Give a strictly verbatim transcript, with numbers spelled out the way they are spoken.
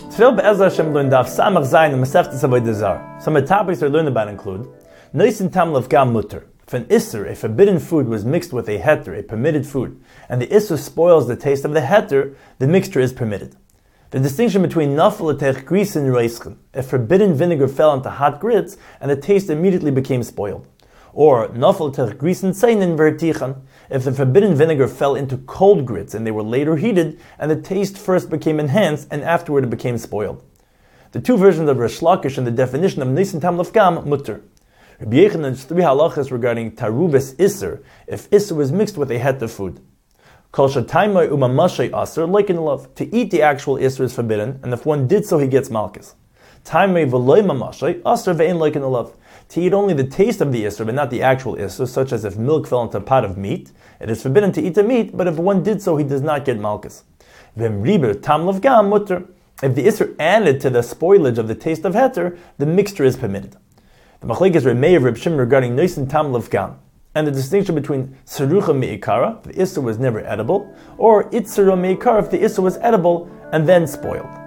Today, Be'ezra Hashem learned Daf Samach Zayin and Masechtas Avodah Zarah. Some of the topics I learned about include Noisin Tam Levgam Mutter. If an Isser, a forbidden food, was mixed with a heter, a permitted food, and the Isser spoils the taste of the heter, the mixture is permitted. The distinction between Nafel Etech Gris and Reischen. If forbidden vinegar fell into hot grits, and the taste immediately became spoiled. Or Nafel Etech Gris and Seinen Vertichan. If the forbidden vinegar fell into cold grits and they were later heated, and the taste first became enhanced and afterward it became spoiled. The two versions of Resh Lakish and the definition of Nisan Tam Lefgam Mutter. Rabbi Yechanan's three halachas regarding Tarubes Isser, if Isser was mixed with a het of food. Kol Shataimai Umamashay Aser, like in love, to eat the actual Isser is forbidden, and if one did so, he gets malchus. Taimai V'loy Mamashay Aser ve'en like in love. To eat only the taste of the Isser, but not the actual Isser, such as if milk fell into a pot of meat, it is forbidden to eat the meat, but if one did so, he does not get malchus. V'em riber tam levgam mutter. If the Isser added to the spoilage of the taste of heter, the mixture is permitted. The machlekes is Remei of Reb Shimon regarding noisin tam levgam, and the distinction between serucha me'ikara, if the Isser was never edible, or itzera me'ikara, if the Isser was edible and then spoiled.